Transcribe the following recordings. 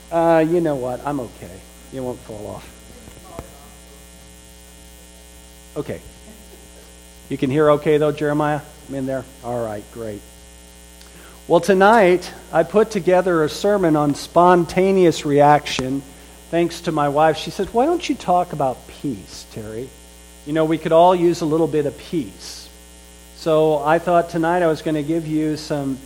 You know what? I'm okay. You won't fall off. Okay. You can hear okay, though, Jeremiah? I'm in there? All right, great. Well, tonight, I put together a sermon on spontaneous reaction, thanks to my wife. She said, why don't you talk about peace, Terry? You know, we could all use a little bit of peace. So I thought tonight I was going to give you some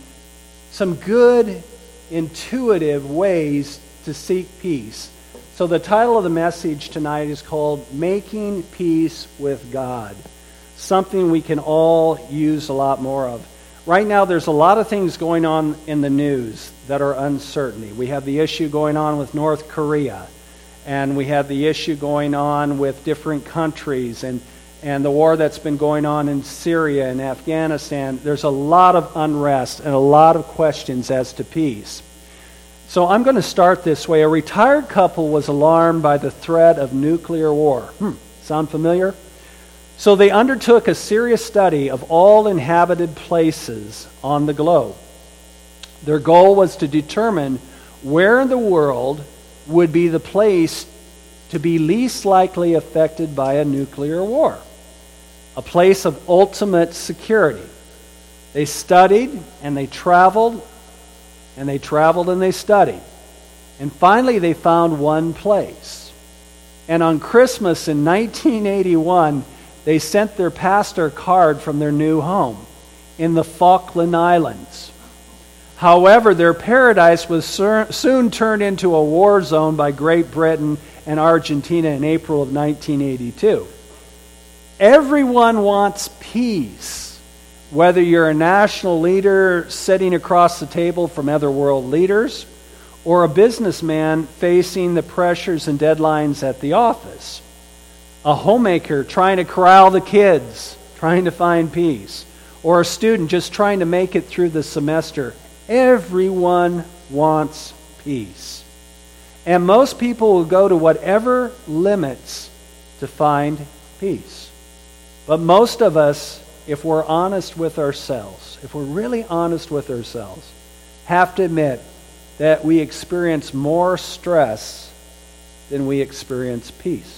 good, intuitive ways to seek peace. So the title of the message tonight is called Making Peace with God. Something we can all use a lot more of. Right now there's a lot of things going on in the news that are uncertainty. We have the issue going on with North Korea, and we have the issue going on with different countries, and the war that's been going on in Syria and Afghanistan. There's a lot of unrest and a lot of questions as to peace. So I'm going to start this way. A retired couple was alarmed by the threat of nuclear war. Sound familiar? So they undertook a serious study of all inhabited places on the globe. Their goal was to determine where in the world would be the place to be least likely affected by a nuclear war, a place of ultimate security. They studied and they traveled, and they traveled and they studied. And finally they found one place. And on Christmas in 1981, they sent their pastor a card from their new home in the Falkland Islands. However, their paradise was soon turned into a war zone by Great Britain and Argentina in April of 1982. Everyone wants peace, whether you're a national leader sitting across the table from other world leaders, or a businessman facing the pressures and deadlines at the office. A homemaker trying to corral the kids, trying to find peace, or a student just trying to make it through the semester. Everyone wants peace. And most people will go to whatever limits to find peace. But most of us, if we're honest with ourselves, if we're really honest with ourselves, have to admit that we experience more stress than we experience peace.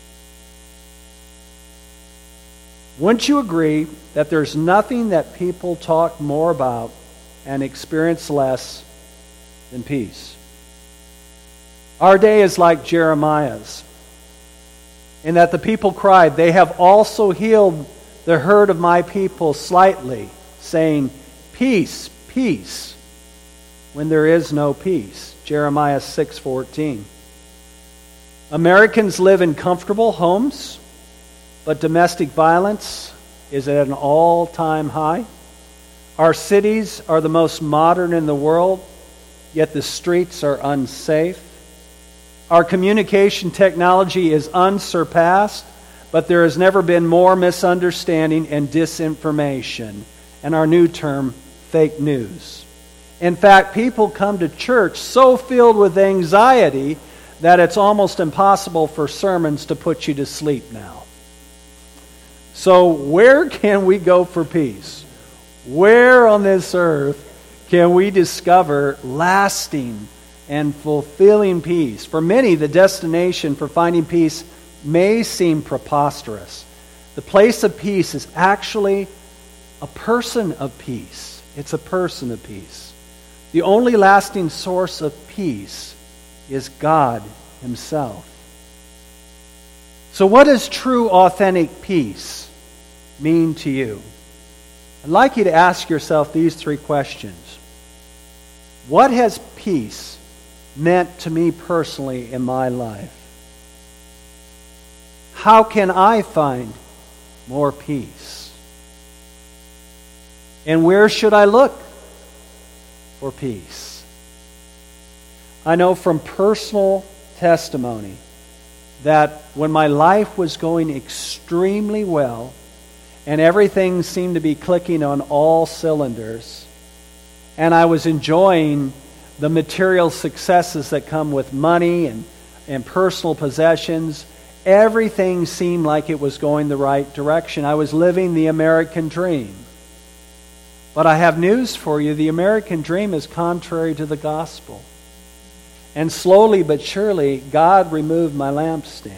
Wouldn't you agree that there's nothing that people talk more about and experience less than peace? Our day is like Jeremiah's, in that the people cried, "They have also healed the hurt of my people slightly, saying, 'Peace, peace,' when there is no peace." Jeremiah 6:14. Americans live in comfortable homes, but domestic violence is at an all-time high. Our cities are the most modern in the world, yet the streets are unsafe. Our communication technology is unsurpassed, but there has never been more misunderstanding and disinformation, and our new term, fake news. In fact, people come to church so filled with anxiety that it's almost impossible for sermons to put you to sleep now. So where can we go for peace? Where on this earth can we discover lasting and fulfilling peace? For many, the destination for finding peace may seem preposterous. The place of peace is actually a person of peace. It's a person of peace. The only lasting source of peace is God Himself. So what does true, authentic peace mean to you? I'd like you to ask yourself these three questions. What has peace meant to me personally in my life? How can I find more peace? And where should I look for peace? I know from personal testimony that when my life was going extremely well and everything seemed to be clicking on all cylinders, and I was enjoying the material successes that come with money and personal possessions, everything seemed like it was going the right direction. I was living the American dream. But I have news for you. The American dream is contrary to the gospel. And slowly but surely, God removed my lampstand.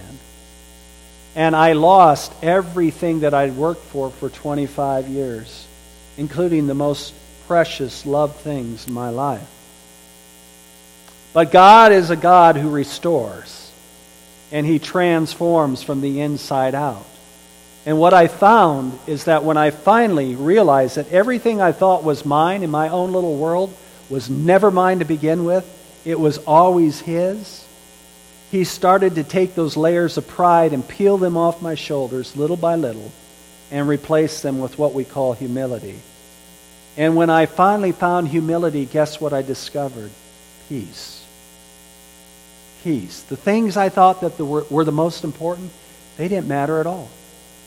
And I lost everything that I'd worked for 25 years, including the most precious, loved things in my life. But God is a God who restores, and He transforms from the inside out. And what I found is that when I finally realized that everything I thought was mine in my own little world was never mine to begin with, it was always His, He started to take those layers of pride and peel them off my shoulders little by little and replace them with what we call humility. And when I finally found humility, guess what I discovered? Peace. Peace. The things I thought that were the most important, they didn't matter at all.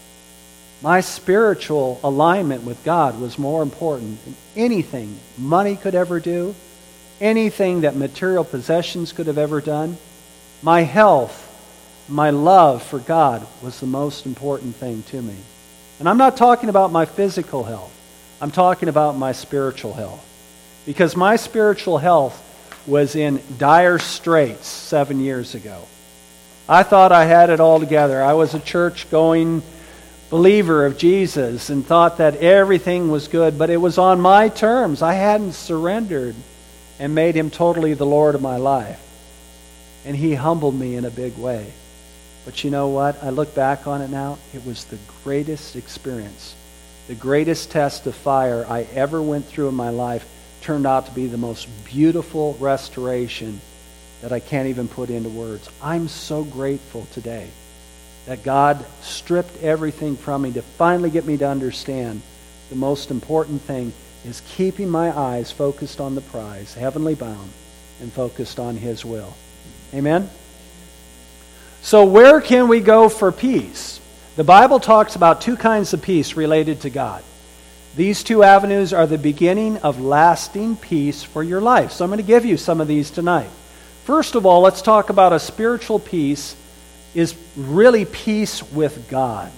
My spiritual alignment with God was more important than anything money could ever do, anything that material possessions could have ever done. My health, my love for God was the most important thing to me. And I'm not talking about my physical health. I'm talking about my spiritual health. Because my spiritual health was in dire straits 7 years ago. I thought I had it all together. I was a church-going believer of Jesus and thought that everything was good, but it was on my terms. I hadn't surrendered and made Him totally the Lord of my life. And He humbled me in a big way. But you know what? I look back on it now. It was the greatest experience. The greatest test of fire I ever went through in my life turned out to be the most beautiful restoration that I can't even put into words. I'm so grateful today that God stripped everything from me to finally get me to understand the most important thing is keeping my eyes focused on the prize, heavenly bound, and focused on His will. Amen? So where can we go for peace? The Bible talks about two kinds of peace related to God. These two avenues are the beginning of lasting peace for your life. So I'm going to give you some of these tonight. First of all, let's talk about a spiritual peace is really peace with God.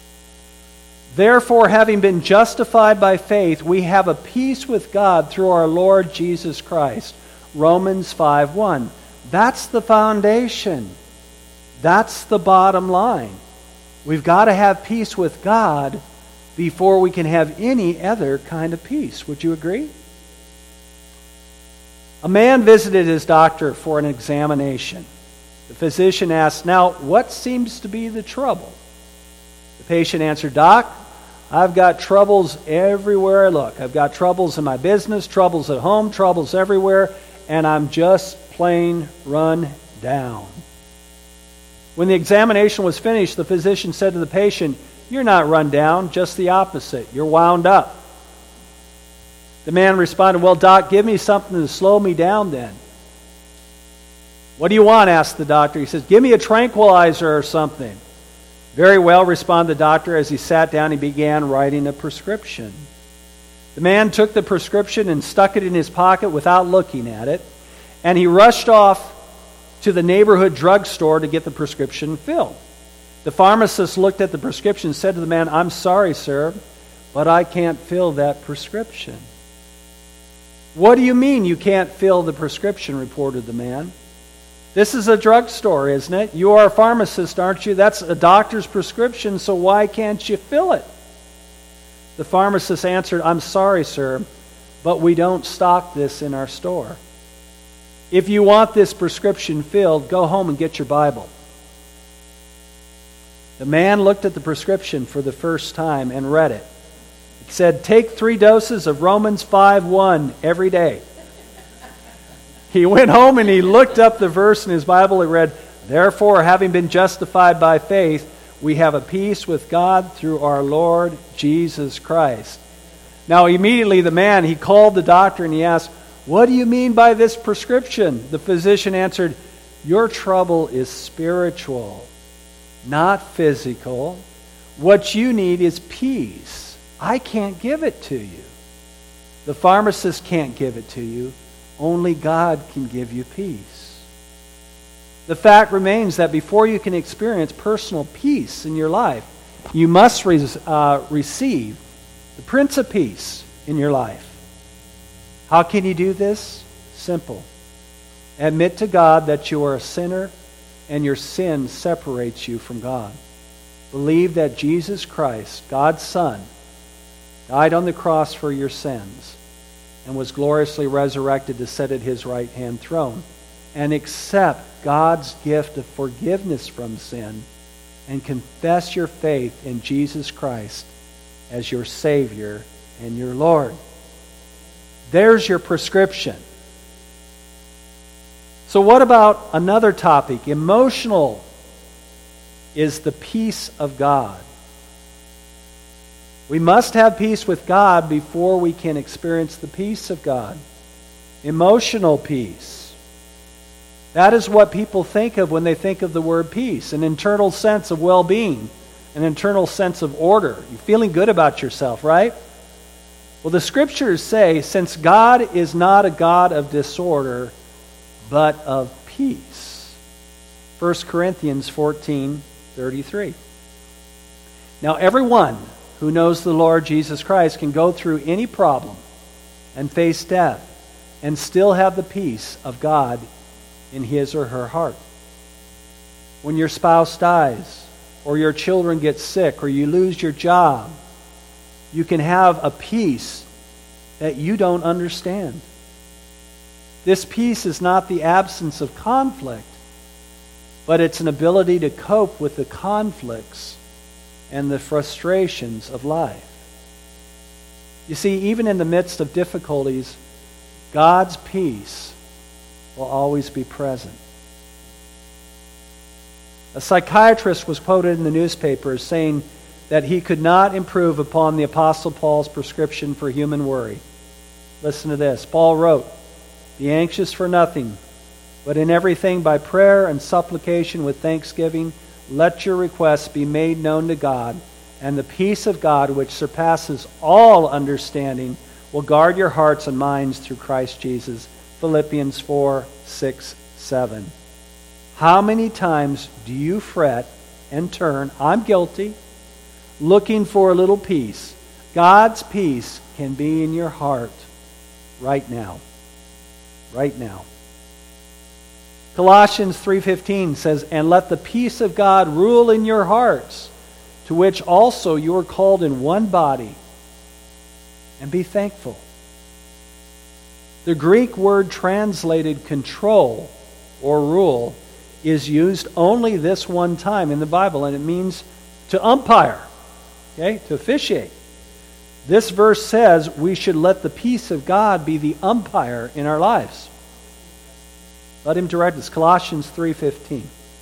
Therefore, having been justified by faith, we have a peace with God through our Lord Jesus Christ. Romans 5:1. That's the foundation. That's the bottom line. We've got to have peace with God before we can have any other kind of peace. Would you agree? A man visited his doctor for an examination. The physician asked, "Now, what seems to be the trouble?" The patient answered, "Doc, I've got troubles everywhere I look. I've got troubles in my business, troubles at home, troubles everywhere, and I'm just plain run down." When the examination was finished, the physician said to the patient, "You're not run down, just the opposite. You're wound up." The man responded, "Well, Doc, give me something to slow me down then." "What do you want?" asked the doctor. He says, "Give me a tranquilizer or something." "Very well," responded the doctor. As he sat down, he began writing a prescription. The man took the prescription and stuck it in his pocket without looking at it, and he rushed off to the neighborhood drugstore to get the prescription filled. The pharmacist looked at the prescription and said to the man, "I'm sorry, sir, but I can't fill that prescription." "What do you mean you can't fill the prescription?" reported the man. "This is a drugstore, isn't it? You are a pharmacist, aren't you? That's a doctor's prescription, so why can't you fill it?" The pharmacist answered, "I'm sorry, sir, but we don't stock this in our store. If you want this prescription filled, go home and get your Bible." The man looked at the prescription for the first time and read it. It said, "Take 3 doses of Romans 5:1 every day." He went home and he looked up the verse in his Bible. It read, "Therefore, having been justified by faith, we have a peace with God through our Lord Jesus Christ." Now immediately the man, he called the doctor and he asked, "What do you mean by this prescription?" The physician answered, "Your trouble is spiritual, not physical. What you need is peace. I can't give it to you. The pharmacist can't give it to you. Only God can give you peace." The fact remains that before you can experience personal peace in your life, you must receive the Prince of Peace in your life. How can you do this? Simple. Admit to God that you are a sinner and your sin separates you from God. Believe that Jesus Christ, God's Son, died on the cross for your sins and was gloriously resurrected to sit at his right-hand throne. And accept God's gift of forgiveness from sin and confess your faith in Jesus Christ as your Savior and your Lord. There's your prescription. So what about another topic? Emotional is the peace of God. We must have peace with God before we can experience the peace of God. Emotional peace. That is what people think of when they think of the word peace. An internal sense of well-being. An internal sense of order. You're feeling good about yourself, right? Well, the Scriptures say, since God is not a God of disorder, but of peace. 1 Corinthians 14:33. Now, everyone who knows the Lord Jesus Christ can go through any problem and face death and still have the peace of God in his or her heart. When your spouse dies, or your children get sick, or you lose your job, you can have a peace that you don't understand. This peace is not the absence of conflict, but it's an ability to cope with the conflicts and the frustrations of life. You see, even in the midst of difficulties, God's peace will always be present. A psychiatrist was quoted in the newspapers saying that he could not improve upon the Apostle Paul's prescription for human worry. Listen to this. Paul wrote, "Be anxious for nothing, but in everything by prayer and supplication with thanksgiving, let your requests be made known to God, and the peace of God, which surpasses all understanding, will guard your hearts and minds through Christ Jesus." Philippians 4:6-7. How many times do you fret and turn, I'm guilty, looking for a little peace? God's peace can be in your heart right now. Right now. Colossians 3:15 says, "And let the peace of God rule in your hearts, to which also you are called in one body, and be thankful." The Greek word translated control or rule is used only this one time in the Bible, and it means to umpire, okay, to officiate. This verse says we should let the peace of God be the umpire in our lives. Let him direct us. Colossians 3:15.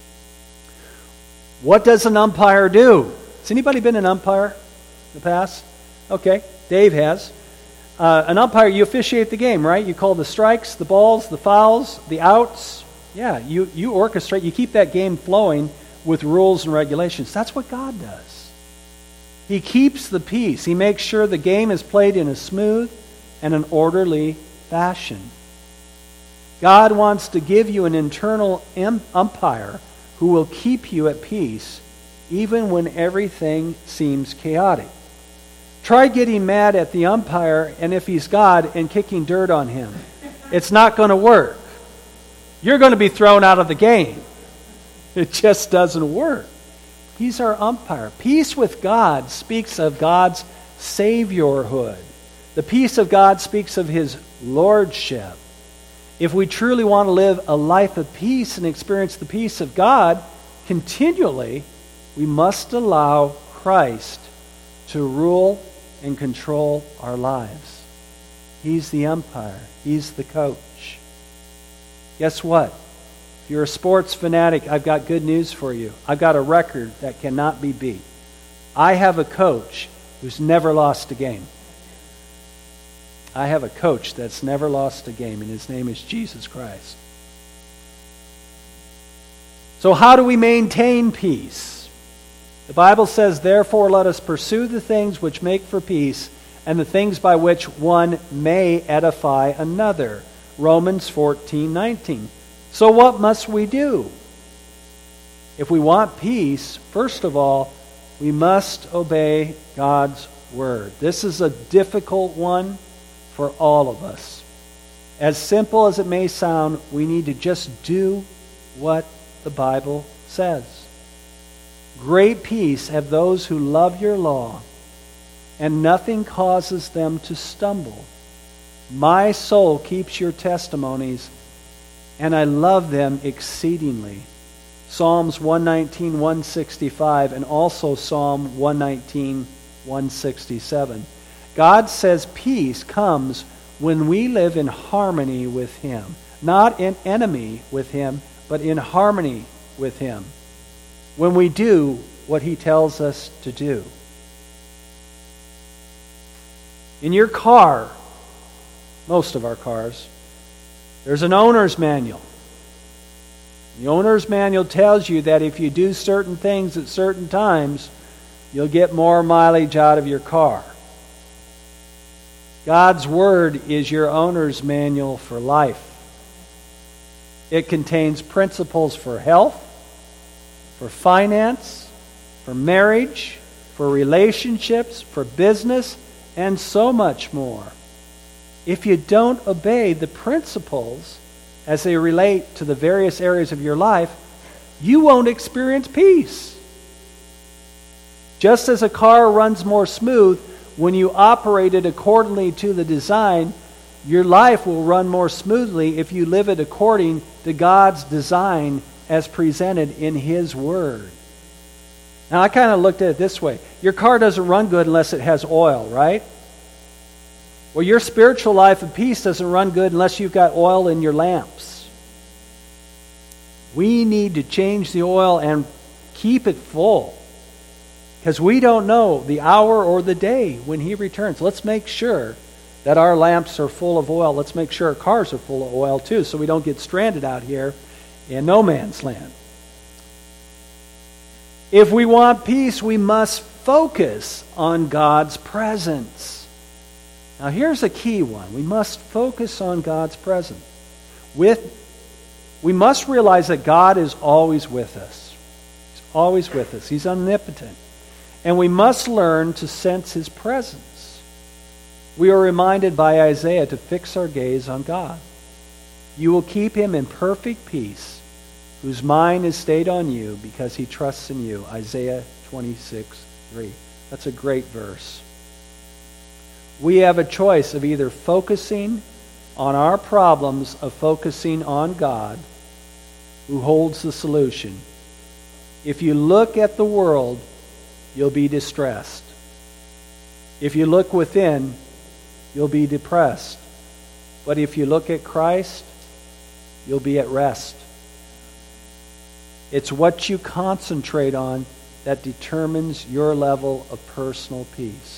What does an umpire do? Has anybody been an umpire in the past? Okay, Dave has. An umpire, you officiate the game, right? You call the strikes, the balls, the fouls, the outs. Yeah, you orchestrate, you keep that game flowing with rules and regulations. That's what God does. He keeps the peace. He makes sure the game is played in a smooth and an orderly fashion. God wants to give you an internal umpire who will keep you at peace even when everything seems chaotic. Try getting mad at the umpire, and if he's God, and kicking dirt on him. It's not going to work. You're going to be thrown out of the game. It just doesn't work. He's our umpire. Peace with God speaks of God's saviorhood. The peace of God speaks of his lordship. If we truly want to live a life of peace and experience the peace of God continually, we must allow Christ to rule and control our lives. He's the umpire. He's the coach. Guess what? If you're a sports fanatic, I've got good news for you. I've got a record that cannot be beat. I have a coach who's never lost a game. I have a coach that's never lost a game, and his name is Jesus Christ. So how do we maintain peace? The Bible says, "Therefore let us pursue the things which make for peace, and the things by which one may edify another." Romans 14:19. So what must we do? If we want peace, first of all, we must obey God's word. This is a difficult one for all of us. As simple as it may sound, we need to just do what the Bible says. Great peace have those who love your law, and nothing causes them to stumble. My soul keeps your testimonies, and I love them exceedingly. Psalms 119, 165, and also Psalm 119, 167. God says peace comes when we live in harmony with Him. Not in enemy with Him, but in harmony with Him. When we do what He tells us to do. In your car, most of our cars, there's an owner's manual. The owner's manual tells you that if you do certain things at certain times, you'll get more mileage out of your car. God's Word is your owner's manual for life. It contains principles for health, for finance, for marriage, for relationships, for business, and so much more. If you don't obey the principles as they relate to the various areas of your life, you won't experience peace. Just as a car runs more smooth when you operate it accordingly to the design, your life will run more smoothly if you live it according to God's design as presented in His Word. Now, I kind of looked at it this way. Your car doesn't run good unless it has oil, right? Well, your spiritual life of peace doesn't run good unless you've got oil in your lamps. We need to change the oil and keep it full, because we don't know the hour or the day when He returns. Let's make sure that our lamps are full of oil. Let's make sure our cars are full of oil too, so we don't get stranded out here in no man's land. If we want peace, we must focus on God's presence. Now here's a key one. We must focus on God's presence. We must realize that God is always with us. He's always with us. He's omnipotent. And we must learn to sense His presence. We are reminded by Isaiah to fix our gaze on God. You will keep him in perfect peace, whose mind is stayed on you because he trusts in you. Isaiah 26:3. That's a great verse. We have a choice of either focusing on our problems, of focusing on God, who holds the solution. If you look at the world, you'll be distressed. If you look within, you'll be depressed. But if you look at Christ, you'll be at rest. It's what you concentrate on that determines your level of personal peace.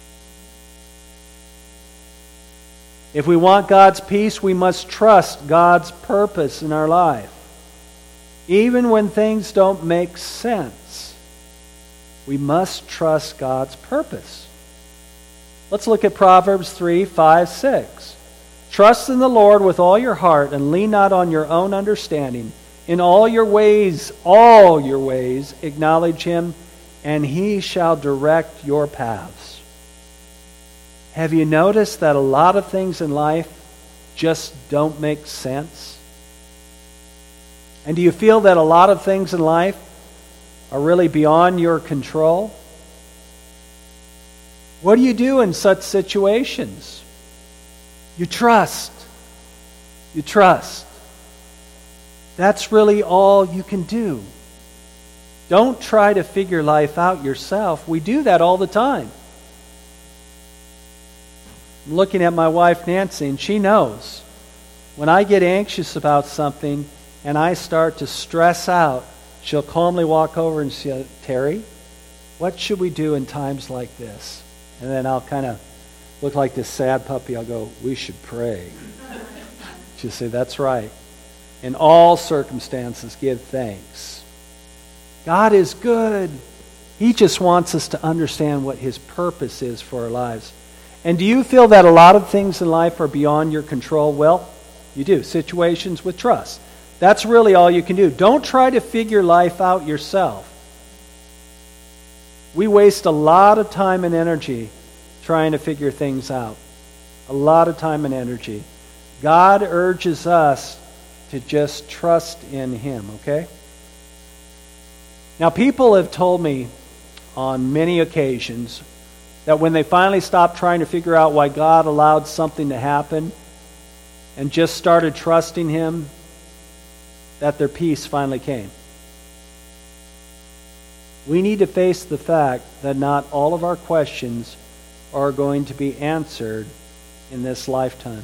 If we want God's peace, we must trust God's purpose in our life. Even when things don't make sense, we must trust God's purpose. Let's look at Proverbs 3:5-6. Trust in the Lord with all your heart and lean not on your own understanding. In all your ways, acknowledge Him, and He shall direct your paths. Have you noticed that a lot of things in life just don't make sense? And do you feel that a lot of things in life are really beyond your control? What do you do in such situations? You trust. You trust. That's really all you can do. Don't try to figure life out yourself. We do that all the time. I'm looking at my wife Nancy, and she knows when I get anxious about something and I start to stress out, she'll calmly walk over and say, Terry, what should we do in times like this? And then I'll kind of look like this sad puppy. I'll go, we should pray. She'll say, that's right. In all circumstances, give thanks. God is good. He just wants us to understand what His purpose is for our lives. And do you feel that a lot of things in life are beyond your control? Well, you do. Situations with trust. That's really all you can do. Don't try to figure life out yourself. We waste a lot of time and energy trying to figure things out. A lot of time and energy. God urges us to just trust in Him, okay? Now, people have told me on many occasions that when they finally stopped trying to figure out why God allowed something to happen and just started trusting Him, that their peace finally came. We need to face the fact that not all of our questions are going to be answered in this lifetime.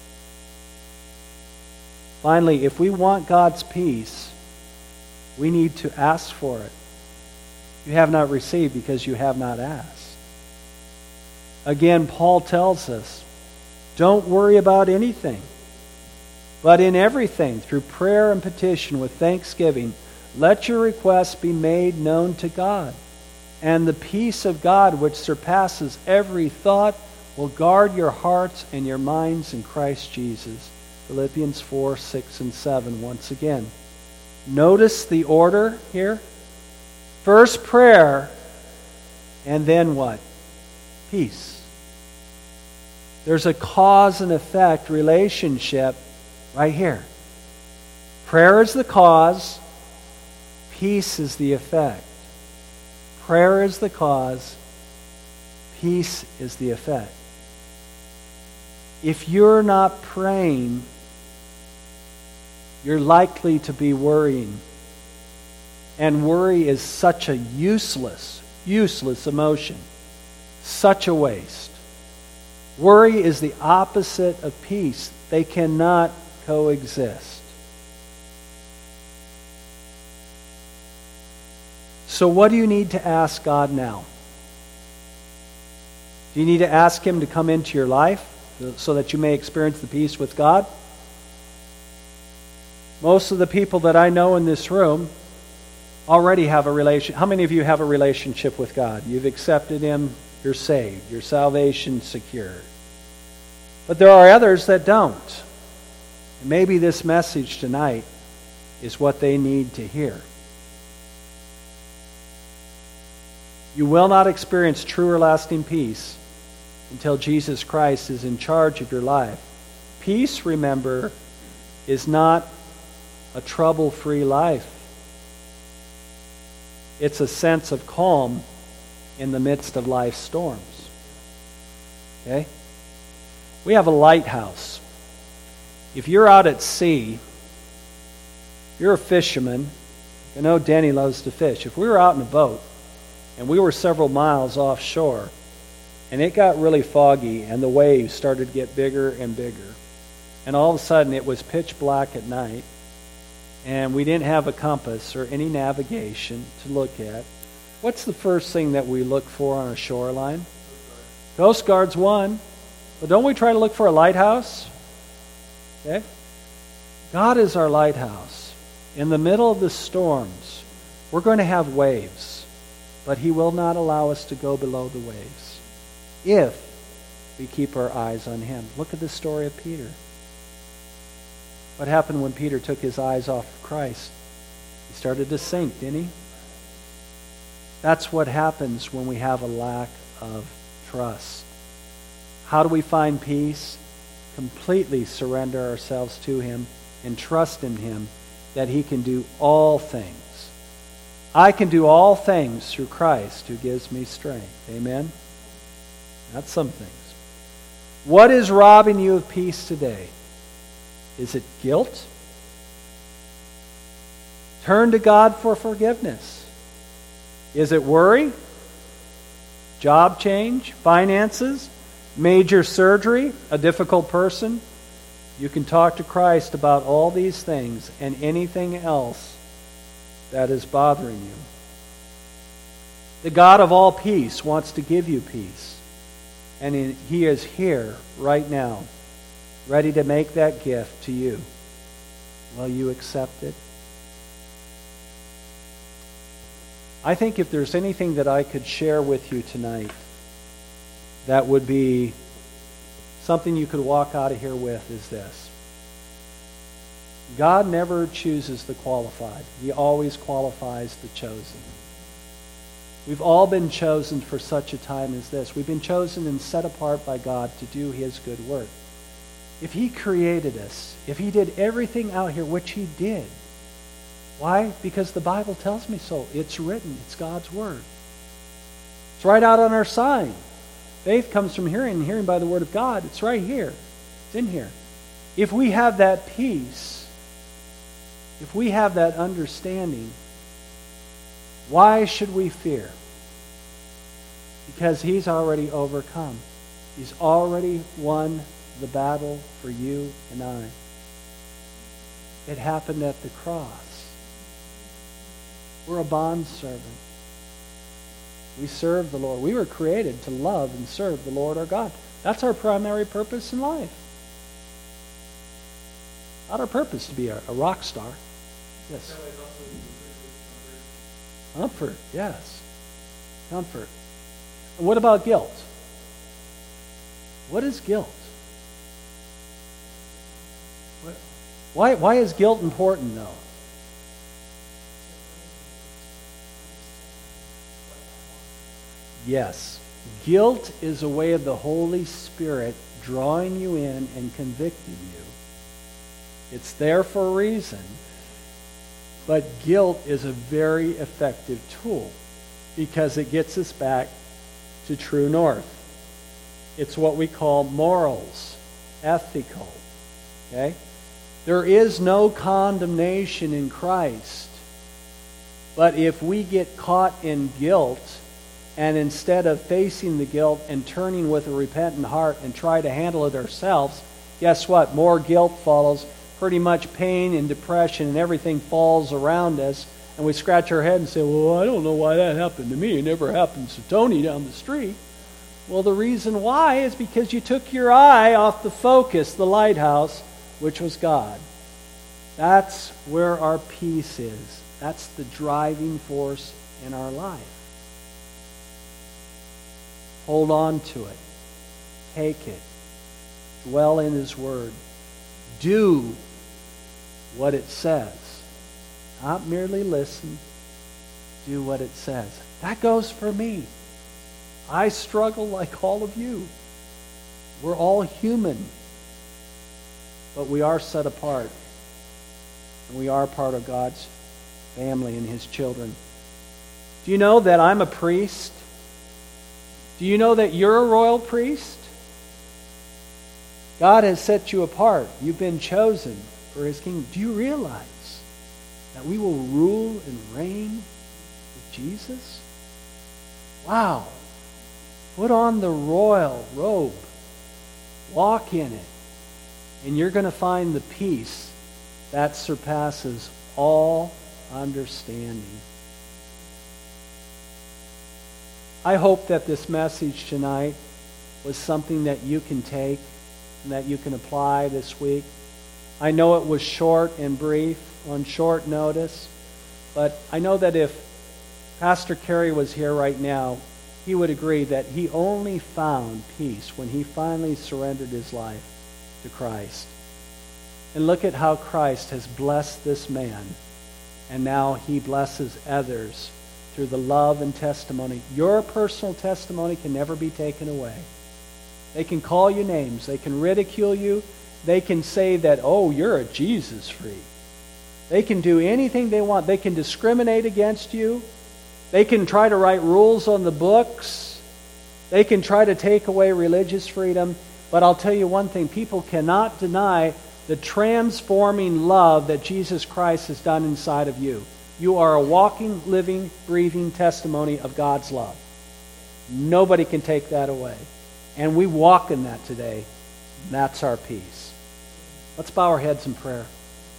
Finally, if we want God's peace, we need to ask for it. You have not received because you have not asked. Again, Paul tells us, don't worry about anything, but in everything, through prayer and petition with thanksgiving, let your requests be made known to God. And the peace of God, which surpasses every thought, will guard your hearts and your minds in Christ Jesus. Philippians 4, 6, and 7 once again. Notice the order here. First prayer, and then what? Peace. There's a cause and effect relationship right here. Prayer is the cause. Peace is the effect. Prayer is the cause. Peace is the effect. If you're not praying, you're likely to be worrying. And worry is such a useless emotion. Such a waste. Worry is the opposite of peace. They cannot coexist. So what do you need to ask God now? Do you need to ask Him to come into your life so that you may experience the peace with God? Most of the people that I know in this room already have a relationship. How many of you have a relationship with God? You've accepted Him, you're saved, your salvation secured. But there are others that don't. And maybe this message tonight is what they need to hear. You will not experience true or lasting peace until Jesus Christ is in charge of your life. Peace, remember, is not a trouble-free life. It's a sense of calm in the midst of life's storms. Okay? We have a lighthouse. If you're out at sea, you're a fisherman. I know Denny loves to fish. If we were out in a boat, and we were several miles offshore, and it got really foggy, and the waves started to get bigger and bigger. And all of a sudden, it was pitch black at night, and we didn't have a compass or any navigation to look at. What's the first thing that we look for on a shoreline? Coast Guard's one. But don't we try to look for a lighthouse? Okay? God is our lighthouse. In the middle of the storms, we're going to have waves. But He will not allow us to go below the waves if we keep our eyes on Him. Look at the story of Peter. What happened when Peter took his eyes off of Christ? He started to sink, didn't he? That's what happens when we have a lack of trust. How do we find peace? Completely surrender ourselves to Him and trust in Him that He can do all things. I can do all things through Christ who gives me strength. Amen? That's some things. What is robbing you of peace today? Is it guilt? Turn to God for forgiveness. Is it worry? Job change? Finances? Major surgery? A difficult person? You can talk to Christ about all these things and anything else that is bothering you. The God of all peace wants to give you peace. And He is here right now, ready to make that gift to you. Will you accept it? I think if there's anything that I could share with you tonight that would be something you could walk out of here with is this. God never chooses the qualified. He always qualifies the chosen. We've all been chosen for such a time as this. We've been chosen and set apart by God to do His good work. If He created us, if He did everything out here, which He did, why? Because the Bible tells me so. It's written. It's God's Word. It's right out on our sign. Faith comes from hearing, and hearing by the Word of God. It's right here. It's in here. If we have that peace, if we have that understanding, why should we fear? Because He's already overcome. He's already won the battle for you and I. It happened at the cross. We're a bondservant. We serve the Lord. We were created to love and serve the Lord our God. That's our primary purpose in life. Not our purpose to be a rock star. Yes. Comfort, yes. Comfort. And what about guilt? What is guilt? Why is guilt important, though? Yes. Guilt is a way of the Holy Spirit drawing you in and convicting you. It's there for a reason. But guilt is a very effective tool because it gets us back to true north. It's what we call morals, ethical. Okay? There is no condemnation in Christ. But if we get caught in guilt, and instead of facing the guilt and turning with a repentant heart and try to handle it ourselves, guess what? More guilt follows. Pretty much pain and depression and everything falls around us. And we scratch our head and say, well, I don't know why that happened to me. It never happens to Tony down the street. Well, the reason why is because you took your eye off the focus, the lighthouse, which was God. That's where our peace is. That's the driving force in our life. Hold on to it. Take it. Dwell in His Word. Do what it says. Not merely listen. Do what it says. That goes for me. I struggle like all of you. We're all human. But we are set apart. And we are part of God's family and His children. Do you know that I'm a priest? Do you know that you're a royal priest? God has set you apart. You've been chosen for His kingdom. Do you realize that we will rule and reign with Jesus? Wow. Put on the royal robe. Walk in it. And you're going to find the peace that surpasses all understanding. I hope that this message tonight was something that you can take and that you can apply this week. I know it was short and brief, on short notice, but I know that if Pastor Kerry was here right now, he would agree that he only found peace when he finally surrendered his life to Christ. And look at how Christ has blessed this man, and now he blesses others through the love and testimony. Your personal testimony can never be taken away. They can call you names. They can ridicule you. They can say that, oh, you're a Jesus freak. They can do anything they want. They can discriminate against you. They can try to write rules on the books. They can try to take away religious freedom. But I'll tell you one thing. People cannot deny the transforming love that Jesus Christ has done inside of you. You are a walking, living, breathing testimony of God's love. Nobody can take that away. And we walk in that today. That's our peace. Let's bow our heads in prayer.